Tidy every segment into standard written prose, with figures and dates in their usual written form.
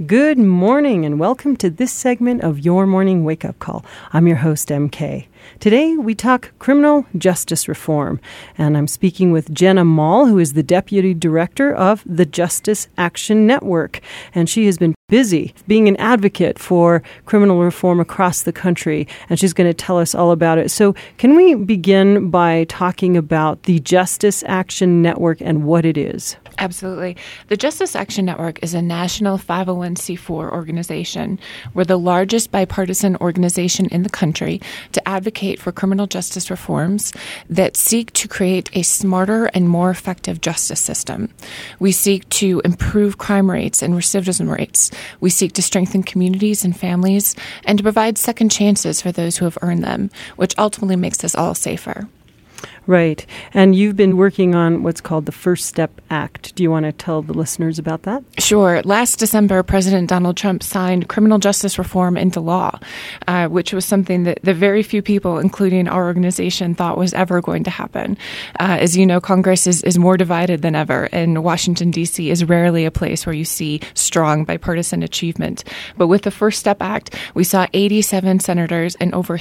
Good morning and welcome to this segment of Your Morning Wake Up Call. I'm your host, MK. Today we talk criminal justice reform, and I'm speaking with Jenna Mall, who is the Deputy Director of the Justice Action Network, and she has been busy being an advocate for criminal reform across the country, and she's going to tell us all about it. So can we begin by talking about the Justice Action Network and what it is? Absolutely. The Justice Action Network is a national 501c4 organization. We're the largest bipartisan organization in the country to advocate for criminal justice reforms that seek to create a smarter and more effective justice system. We seek to improve crime rates and recidivism rates. We seek to strengthen communities and families and to provide second chances for those who have earned them, which ultimately makes us all safer. Right. And you've been working on what's called the First Step Act. Do you want to tell the listeners about that? Sure. Last December, President Donald Trump signed criminal justice reform into law, which was something that the very few people, including our organization, thought was ever going to happen. As you know, Congress is more divided than ever, and Washington, D.C. is rarely a place where you see strong bipartisan achievement. But with the First Step Act, we saw 87 senators and over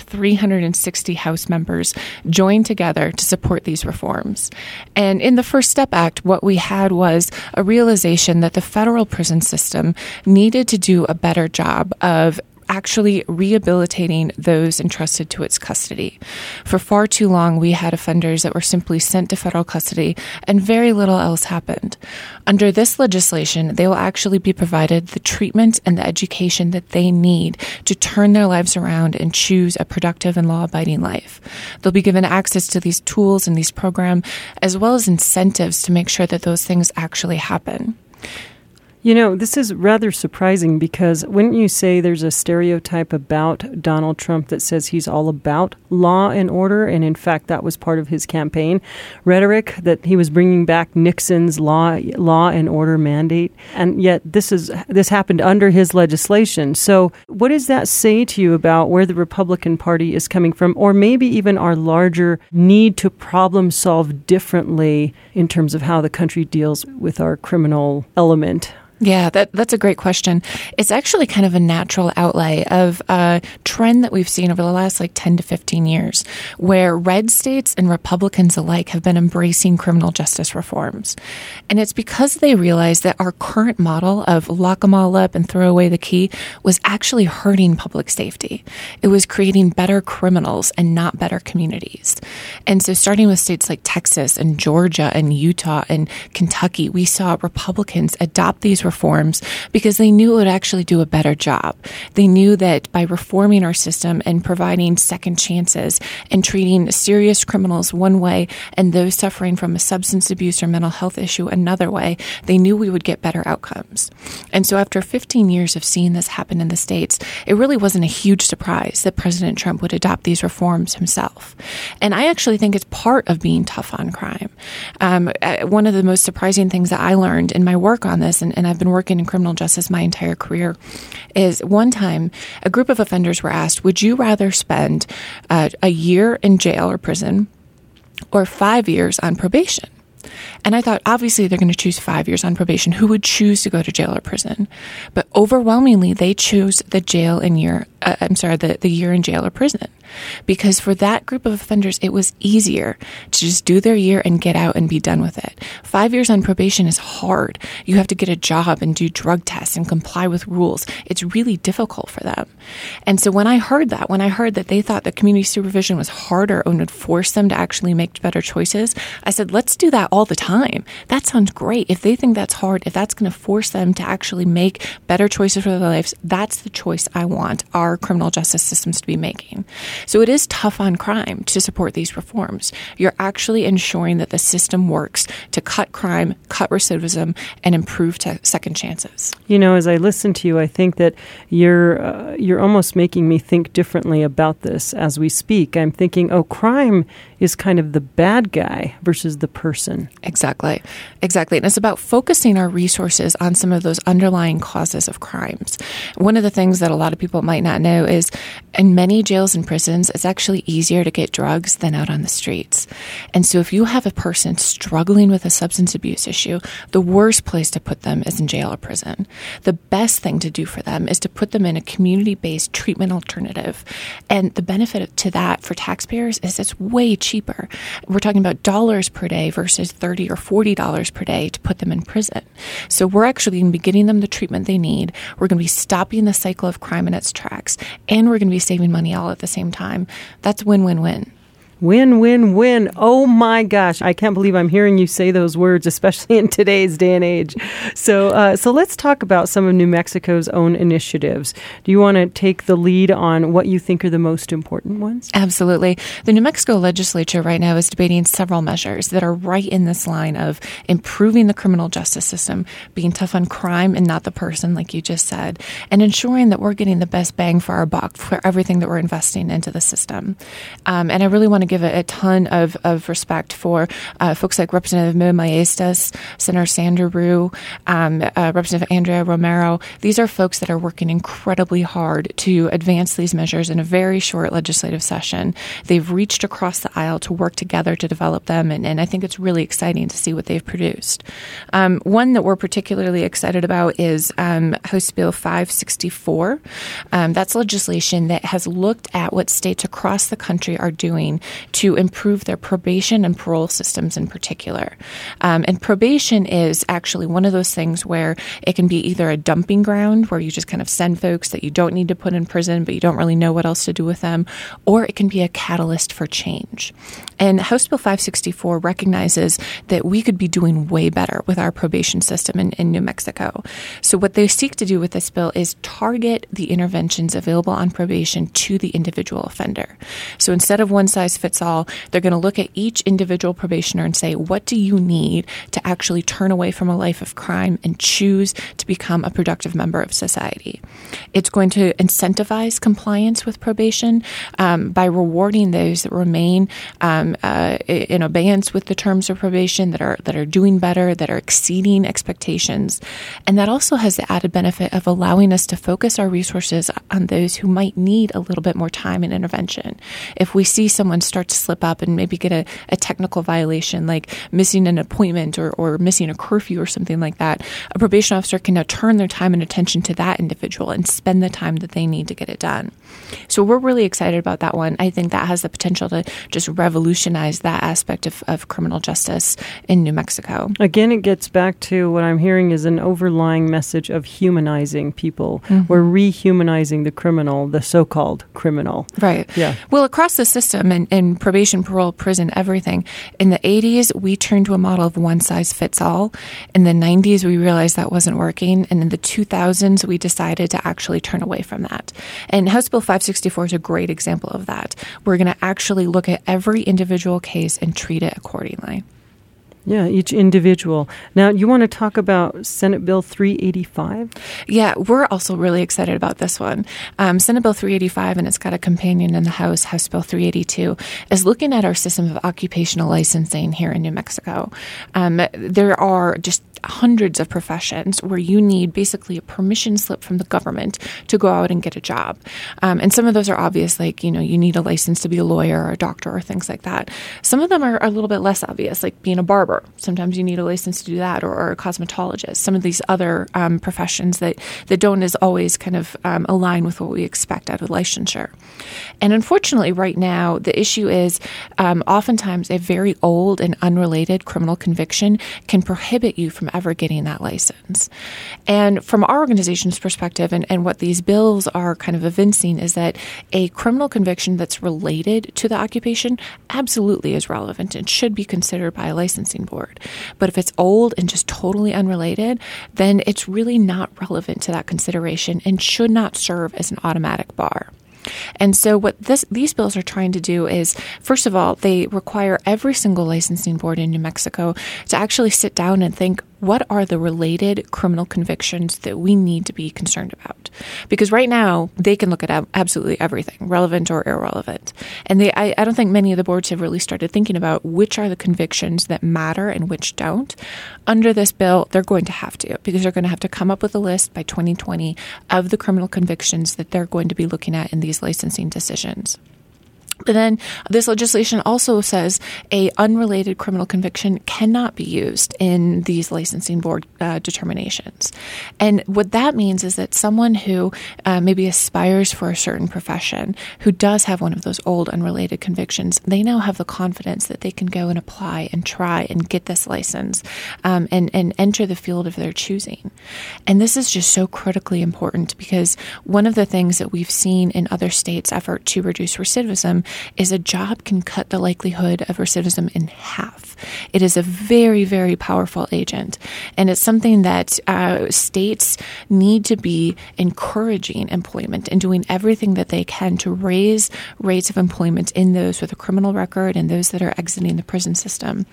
360 House members join together to support these reforms. And in the First Step Act, what we had was a realization that the federal prison system needed to do a better job of actually rehabilitating those entrusted to its custody. For far too long, we had offenders that were simply sent to federal custody and very little else happened. Under this legislation, they will actually be provided the treatment and the education that they need to turn their lives around and choose a productive and law-abiding life. They'll be given access to these tools and these programs, as well as incentives to make sure that those things actually happen. You know, this is rather surprising because wouldn't you say there's a stereotype about Donald Trump that says he's all about law and order? And in fact, that was part of his campaign rhetoric, that he was bringing back Nixon's law and order mandate. And yet this happened under his legislation. So what does that say to you about where the Republican Party is coming from, or maybe even our larger need to problem solve differently in terms of how the country deals with our criminal element? Yeah, that's a great question. It's actually kind of a natural outlay of a trend that we've seen over the last 10 to 15 years, where red states and Republicans alike have been embracing criminal justice reforms. And it's because they realized that our current model of lock them all up and throw away the key was actually hurting public safety. It was creating better criminals and not better communities. And so starting with states like Texas and Georgia and Utah and Kentucky, we saw Republicans adopt these reforms because they knew it would actually do a better job. They knew that by reforming our system and providing second chances and treating serious criminals one way and those suffering from a substance abuse or mental health issue another way, they knew we would get better outcomes. And so after 15 years of seeing this happen in the states, it really wasn't a huge surprise that President Trump would adopt these reforms himself. And I actually think it's part of being tough on crime. One of the most surprising things that I learned in my work on this, and I've been working in criminal justice my entire career, is one time a group of offenders were asked, would you rather spend a year in jail or prison or 5 years on probation? And I thought, obviously, they're going to choose 5 years on probation. Who would choose to go to jail or prison? But overwhelmingly, they chose the year in jail or prison. Because for that group of offenders, it was easier to just do their year and get out and be done with it. 5 years on probation is hard. You have to get a job and do drug tests and comply with rules. It's really difficult for them. And so when I heard that they thought that community supervision was harder and would force them to actually make better choices, I said, let's do that all the time. That sounds great. If they think that's hard, if that's going to force them to actually make better choices for their lives, that's the choice I want our criminal justice systems to be making. So it is tough on crime to support these reforms. You're actually ensuring that the system works to cut crime, cut recidivism, and improve second chances. You know, as I listen to you, I think that you're almost making me think differently about this as we speak. I'm thinking, crime is kind of the bad guy versus the person. Exactly. And it's about focusing our resources on some of those underlying causes of crimes. One of the things that a lot of people might not know is in many jails and prisons, it's actually easier to get drugs than out on the streets. And so if you have a person struggling with a substance abuse issue, the worst place to put them is in jail or prison. The best thing to do for them is to put them in a community-based treatment alternative. And the benefit to that for taxpayers is it's way cheaper. We're talking about dollars per day versus $30 or $40 per day to put them in prison. So we're actually going to be getting them the treatment they need. We're going to be stopping the cycle of crime in its tracks, and we're going to be saving money all at the same time. That's win-win-win. Win, win, win. Oh my gosh. I can't believe I'm hearing you say those words, especially in today's day and age. So let's talk about some of New Mexico's own initiatives. Do you want to take the lead on what you think are the most important ones? Absolutely. The New Mexico legislature right now is debating several measures that are right in this line of improving the criminal justice system, being tough on crime and not the person, like you just said, and ensuring that we're getting the best bang for our buck for everything that we're investing into the system. And I really want to give a ton of respect for folks like Representative Mo Maestas, Senator Sandra Rue, Representative Andrea Romero. These are folks that are working incredibly hard to advance these measures in a very short legislative session. They've reached across the aisle to work together to develop them, and I think it's really exciting to see what they've produced. One that we're particularly excited about is House Bill 564. That's legislation that has looked at what states across the country are doing to improve their probation and parole systems in particular. And probation is actually one of those things where it can be either a dumping ground where you just kind of send folks that you don't need to put in prison, but you don't really know what else to do with them, or it can be a catalyst for change. And House Bill 564 recognizes that we could be doing way better with our probation system in New Mexico. So what they seek to do with this bill is target the interventions available on probation to the individual offender. So instead of one size fits all, they're going to look at each individual probationer and say, what do you need to actually turn away from a life of crime and choose to become a productive member of society? It's going to incentivize compliance with probation by rewarding those that remain in abeyance with the terms of probation, that are doing better, that are exceeding expectations. And that also has the added benefit of allowing us to focus our resources on those who might need a little bit more time and intervention. If we see someone start to slip up and maybe get a technical violation like missing an appointment or missing a curfew or something like that, a probation officer can now turn their time and attention to that individual and spend the time that they need to get it done. So we're really excited about that one. I think that has the potential to just revolutionize that aspect of criminal justice in New Mexico. Again, it gets back to what I'm hearing is an overlying message of humanizing people. Mm-hmm. We're rehumanizing the criminal, the so-called criminal. Right. Yeah. Well, across the system in probation, parole, prison, everything, in the 80s, we turned to a model of one size fits all. In the 90s, we realized that wasn't working. And in the 2000s, we decided to actually turn away from that. And House Bill 564 is a great example of that. We're going to actually look at every individual case and treat it accordingly. Yeah, each individual. Now, you want to talk about Senate Bill 385? Yeah, we're also really excited about this one. Senate Bill 385, and it's got a companion in the House, House Bill 382, is looking at our system of occupational licensing here in New Mexico. There are just hundreds of professions where you need basically a permission slip from the government to go out and get a job. And some of those are obvious, like, you need a license to be a lawyer or a doctor or things like that. Some of them are a little bit less obvious, like being a barber. Sometimes you need a license to do that, or a cosmetologist. Some of these other professions that don't as always kind of align with what we expect out of licensure. And unfortunately, right now, the issue is oftentimes a very old and unrelated criminal conviction can prohibit you from ever getting that license. And from our organization's perspective, and what these bills are kind of evincing, is that a criminal conviction that's related to the occupation absolutely is relevant and should be considered by a licensing board. But if it's old and just totally unrelated, then it's really not relevant to that consideration and should not serve as an automatic bar. And so what these bills are trying to do is, first of all, they require every single licensing board in New Mexico to actually sit down and think, what are the related criminal convictions that we need to be concerned about? Because right now, they can look at absolutely everything, relevant or irrelevant. And I don't think many of the boards have really started thinking about which are the convictions that matter and which don't. Under this bill, they're going to have to, because they're going to have to come up with a list by 2020 of the criminal convictions that they're going to be looking at in these licensing decisions. But then this legislation also says a unrelated criminal conviction cannot be used in these licensing board determinations. And what that means is that someone who maybe aspires for a certain profession, who does have one of those old unrelated convictions, they now have the confidence that they can go and apply and try and get this license and enter the field of their choosing. And this is just so critically important, because one of the things that we've seen in other states' effort to reduce recidivism is a job can cut the likelihood of recidivism in half. It is a very, very powerful agent. And it's something that states need to be encouraging employment and doing everything that they can to raise rates of employment in those with a criminal record and those that are exiting the prison system.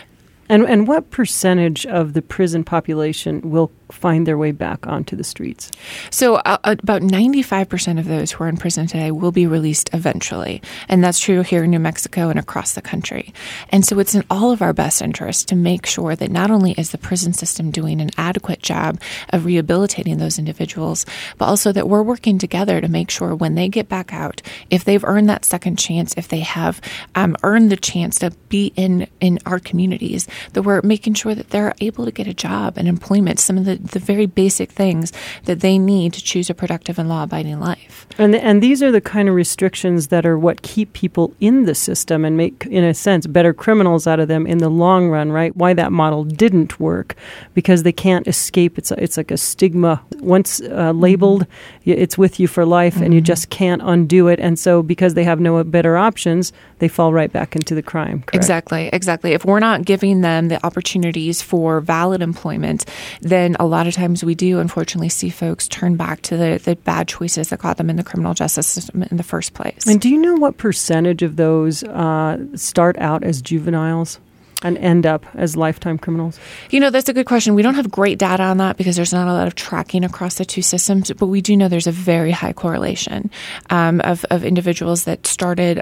And what percentage of the prison population will find their way back onto the streets? So about 95% of those who are in prison today will be released eventually. And that's true here in New Mexico and across the country. And so it's in all of our best interest to make sure that not only is the prison system doing an adequate job of rehabilitating those individuals, but also that we're working together to make sure when they get back out, if they've earned that second chance, if they have earned the chance to be in our communities, that we're making sure that they're able to get a job and employment, some of the very basic things that they need to choose a productive and law-abiding life. And these are the kind of restrictions that are what keep people in the system and make, in a sense, better criminals out of them in the long run, right? Why that model didn't work, because they can't escape. It's like a stigma. Once labeled, it's with you for life, and you just can't undo it. And so because they have no better options, they fall right back into the crime. Correct? Exactly. If we're not giving them the opportunities for valid employment, then a lot of times we do unfortunately see folks turn back to the bad choices that got them in the criminal justice system in the first place. And do you know what percentage of those start out as juveniles and end up as lifetime criminals? You know, that's a good question. We don't have great data on that because there's not a lot of tracking across the two systems, but we do know there's a very high correlation of individuals that started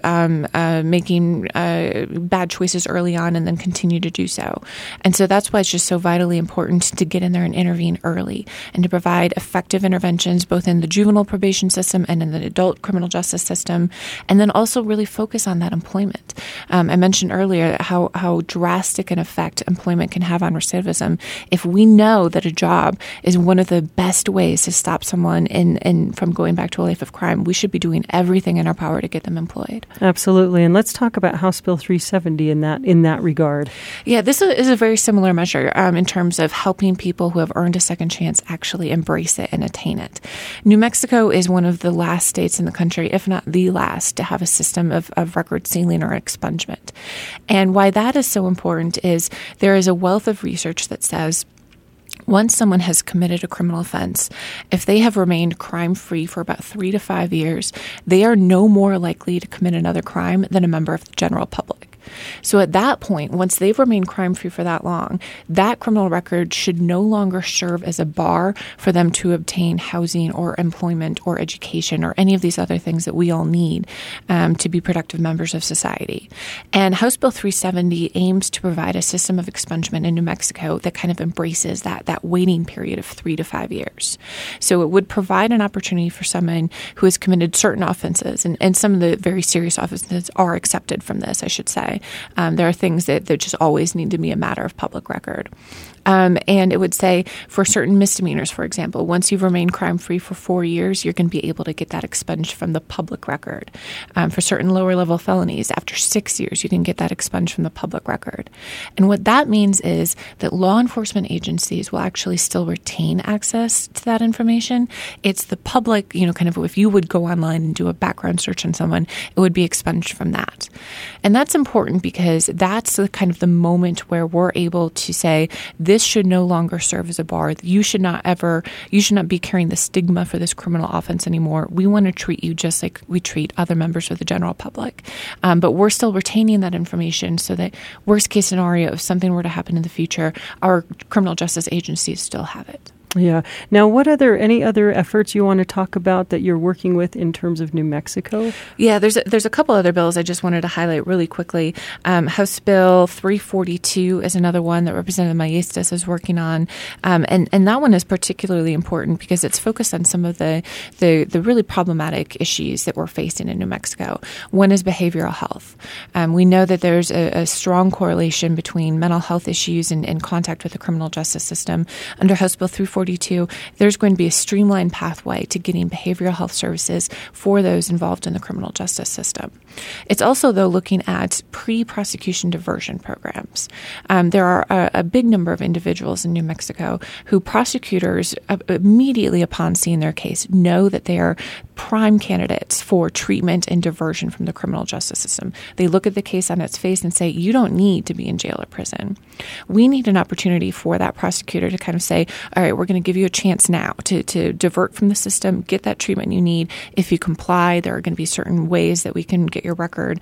making bad choices early on and then continue to do so. And so that's why it's just so vitally important to get in there and intervene early and to provide effective interventions both in the juvenile probation system and in the adult criminal justice system, and then also really focus on that employment. I mentioned earlier how drastic an effect employment can have on recidivism. If we know that a job is one of the best ways to stop someone from going back to a life of crime, we should be doing everything in our power to get them employed. Absolutely. And let's talk about House Bill 370 in that regard. Yeah, this is a very similar measure in terms of helping people who have earned a second chance actually embrace it and attain it. New Mexico is one of the last states in the country, if not the last, to have a system of record sealing or expungement. And why that is so important is there is a wealth of research that says once someone has committed a criminal offense, if they have remained crime-free for about 3 to 5 years, they are no more likely to commit another crime than a member of the general public. So at that point, once they've remained crime-free for that long, that criminal record should no longer serve as a bar for them to obtain housing or employment or education or any of these other things that we all need to be productive members of society. And House Bill 370 aims to provide a system of expungement in New Mexico that kind of embraces that waiting period of 3 to 5 years. So it would provide an opportunity for someone who has committed certain offenses, and some of the very serious offenses are accepted from this, I should say. There are things that just always need to be a matter of public record. And it would say for certain misdemeanors, for example, once you've remained crime-free for 4 years, you're going to be able to get that expunged from the public record. For certain lower-level felonies, after 6 years, you can get that expunged from the public record. And what that means is that law enforcement agencies will actually still retain access to that information. It's the public, kind of if you would go online and do a background search on someone, it would be expunged from that. And that's important important because that's the kind of the moment where we're able to say, this should no longer serve as a bar. You should not be carrying the stigma for this criminal offense anymore. We want to treat you just like we treat other members of the general public. But we're still retaining that information so that worst case scenario, if something were to happen in the future, our criminal justice agencies still have it. Yeah. Now, any other efforts you want to talk about that you're working with in terms of New Mexico? Yeah, there's a couple other bills I just wanted to highlight really quickly. House Bill 342 is another one that Representative Maestas is working on, and that one is particularly important because it's focused on some of the really problematic issues that we're facing in New Mexico. One is behavioral health. We know that there's a strong correlation between mental health issues and contact with the criminal justice system. Under House Bill 342, there's going to be a streamlined pathway to getting behavioral health services for those involved in the criminal justice system. It's also, though, looking at pre-prosecution diversion programs. There are a big number of individuals in New Mexico who prosecutors immediately upon seeing their case know that they are prime candidates for treatment and diversion from the criminal justice system. They look at the case on its face and say, you don't need to be in jail or prison. We need an opportunity for that prosecutor to kind of say, all right, we're going to give you a chance now to divert from the system, get that treatment you need. If you comply, there are going to be certain ways that we can get your record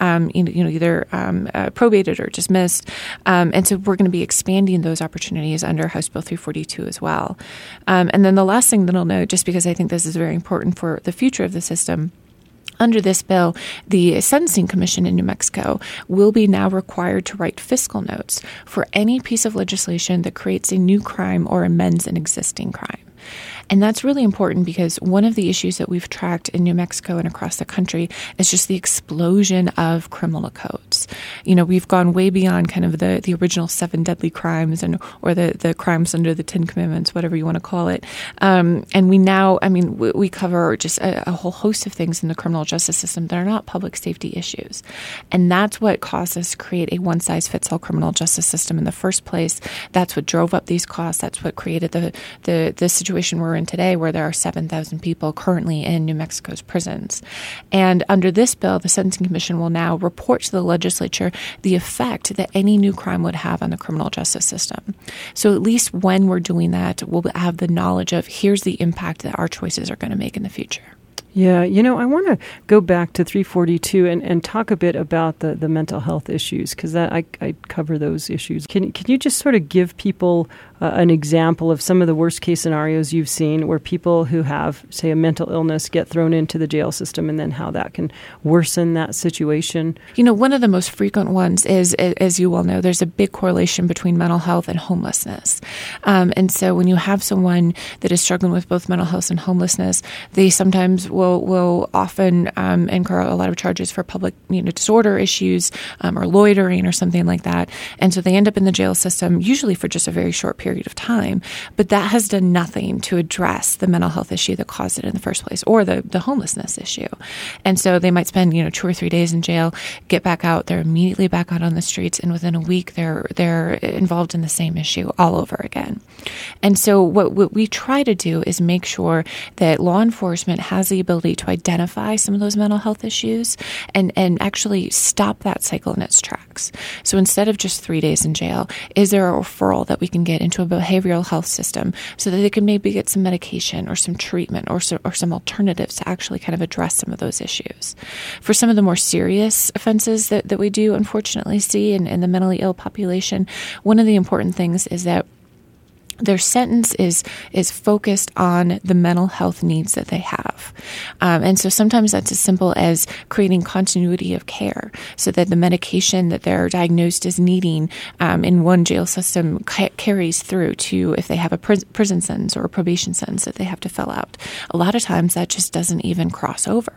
either probated or dismissed. And so we're going to be expanding those opportunities under House Bill 342 as well. And then the last thing that I'll note, just because I think this is very important for the future of the system, under this bill, the Sentencing Commission in New Mexico will be now required to write fiscal notes for any piece of legislation that creates a new crime or amends an existing crime. And that's really important because one of the issues that we've tracked in New Mexico and across the country is just the explosion of criminal codes. We've gone way beyond kind of the original 7 deadly crimes or the crimes under the 10 Commandments, whatever you want to call it. And we now, we cover just a whole host of things in the criminal justice system that are not public safety issues. And that's what caused us to create a one-size-fits-all criminal justice system in the first place. That's what drove up these costs. That's what created the situation we're in today, where there are 7,000 people currently in New Mexico's prisons. And under this bill, the Sentencing Commission will now report to the legislature the effect that any new crime would have on the criminal justice system. So at least when we're doing that, we'll have the knowledge of here's the impact that our choices are going to make in the future. Yeah, I want to go back to 342 and talk a bit about the mental health issues, because I cover those issues. Can you just sort of give people an example of some of the worst case scenarios you've seen where people who have, say, a mental illness get thrown into the jail system, and then how that can worsen that situation? One of the most frequent ones is, as you well know, there's a big correlation between mental health and homelessness. And so when you have someone that is struggling with both mental health and homelessness, they sometimes will often incur a lot of charges for public disorder issues or loitering or something like that. And so they end up in the jail system, usually for just a very short period of time. But that has done nothing to address the mental health issue that caused it in the first place, or the homelessness issue. And so they might spend 2 or 3 days in jail, get back out, they're immediately back out on the streets, and within a week they're involved in the same issue all over again. And so what we try to do is make sure that law enforcement has the ability to identify some of those mental health issues and actually stop that cycle in its tracks. So instead of just 3 days in jail, is there a referral that we can get into a behavioral health system so that they can maybe get some medication or some treatment or some alternatives to actually kind of address some of those issues? For some of the more serious offenses that we do unfortunately see in the mentally ill population, one of the important things is that their sentence is focused on the mental health needs that they have. And so sometimes that's as simple as creating continuity of care so that the medication that they're diagnosed as needing in one jail system carries through to if they have a prison sentence or a probation sentence that they have to fill out. A lot of times that just doesn't even cross over.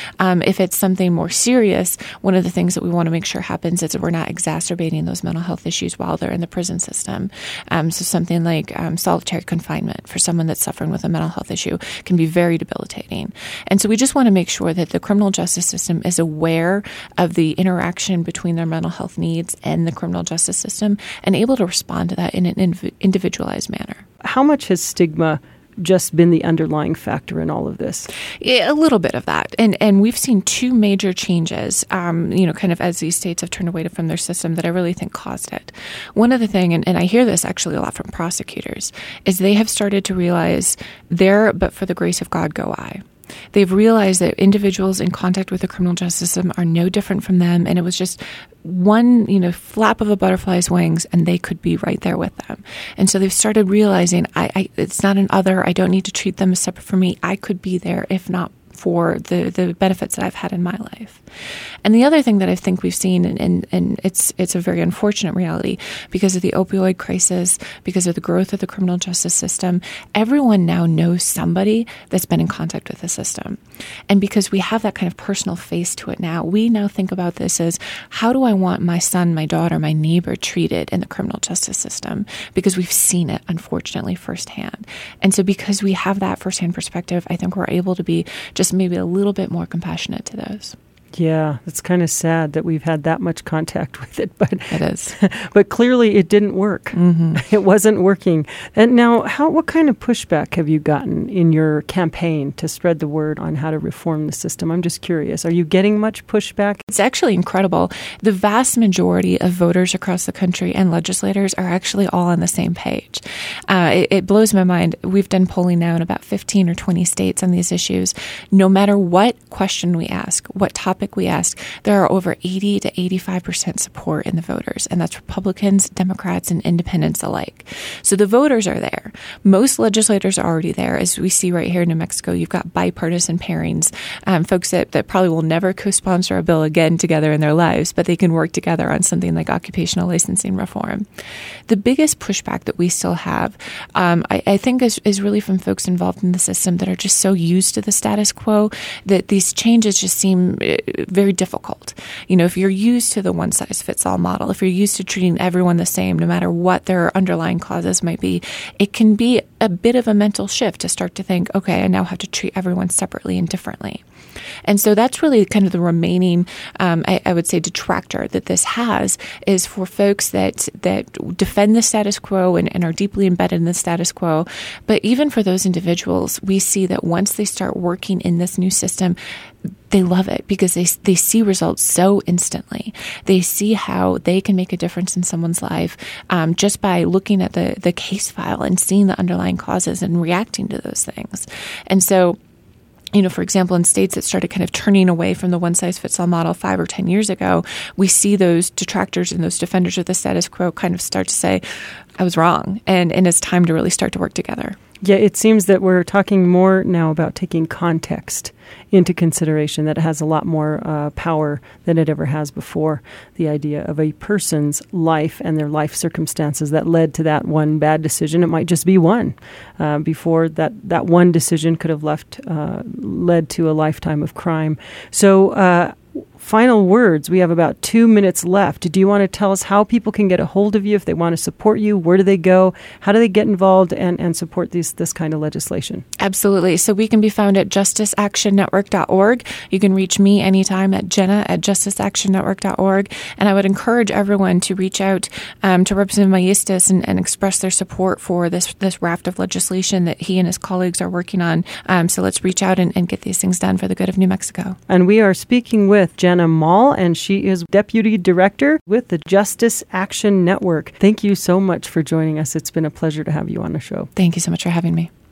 If it's something more serious, one of the things that we want to make sure happens is that we're not exacerbating those mental health issues while they're in the prison system. So something like solitary confinement for someone that's suffering with a mental health issue can be very debilitating. And so we just want to make sure that the criminal justice system is aware of the interaction between their mental health needs and the criminal justice system and able to respond to that in an individualized manner. How much has stigma just been the underlying factor in all of this? Yeah, a little bit of that. And we've seen two major changes, kind of as these states have turned away from their system that I really think caused it. One of the things, and I hear this actually a lot from prosecutors, is they have started to realize there, but for the grace of God go I. They've realized that individuals in contact with the criminal justice system are no different from them. And it was just one, flap of a butterfly's wings, and they could be right there with them. And so they've started realizing, it's not an other. I don't need to treat them as separate from me. I could be there, if not for the benefits that I've had in my life. And the other thing that I think we've seen, and it's a very unfortunate reality, because of the opioid crisis, because of the growth of the criminal justice system, everyone now knows somebody that's been in contact with the system. And because we have that kind of personal face to it now, we now think about this as, how do I want my son, my daughter, my neighbor treated in the criminal justice system? Because we've seen it, unfortunately, firsthand. And so because we have that firsthand perspective, I think we're able to be just maybe a little bit more compassionate to those. Yeah, it's kind of sad that we've had that much contact with it, but it is. But clearly it didn't work. Mm-hmm. It wasn't working. And now, what kind of pushback have you gotten in your campaign to spread the word on how to reform the system? I'm just curious. Are you getting much pushback? It's actually incredible. The vast majority of voters across the country and legislators are actually all on the same page. It blows my mind. We've done polling now in about 15 or 20 states on these issues. No matter what question we ask, what topic we ask, there are over 80 to 85% support in the voters, and that's Republicans, Democrats, and independents alike. So the voters are there. Most legislators are already there. As we see right here in New Mexico, you've got bipartisan pairings, folks that probably will never co-sponsor a bill again together in their lives, but they can work together on something like occupational licensing reform. The biggest pushback that we still have, I think, is really from folks involved in the system that are just so used to the status quo that these changes just seem very difficult. If you're used to the one-size-fits-all model, if you're used to treating everyone the same, no matter what their underlying causes might be, it can be a bit of a mental shift to start to think, okay, I now have to treat everyone separately and differently. And so that's really kind of the remaining, I would say, detractor that this has, is for folks that defend the status quo and are deeply embedded in the status quo. But even for those individuals, we see that once they start working in this new system, they love it because they see results so instantly. They see how they can make a difference in someone's life just by looking at the case file and seeing the underlying causes and reacting to those things. And so, for example, in states that started kind of turning away from the one-size-fits-all model 5 or 10 years ago, we see those detractors and those defenders of the status quo kind of start to say, I was wrong, and it's time to really start to work together. Yeah, it seems that we're talking more now about taking context into consideration, that it has a lot more power than it ever has before. The idea of a person's life and their life circumstances that led to that one bad decision. It might just be one. Before that one decision could have led to a lifetime of crime. So final words. We have about 2 minutes left. Do you want to tell us how people can get a hold of you if they want to support you? Where do they go? How do they get involved and support this kind of legislation? Absolutely. So we can be found at justiceactionnetwork.org. You can reach me anytime at jenna@justiceactionnetwork.org. And I would encourage everyone to reach out to Representative Maestas and express their support for this raft of legislation that he and his colleagues are working on. So let's reach out and get these things done for the good of New Mexico. And we are speaking with Jenna Mall, and she is Deputy Director with the Justice Action Network. Thank you so much for joining us. It's been a pleasure to have you on the show. Thank you so much for having me.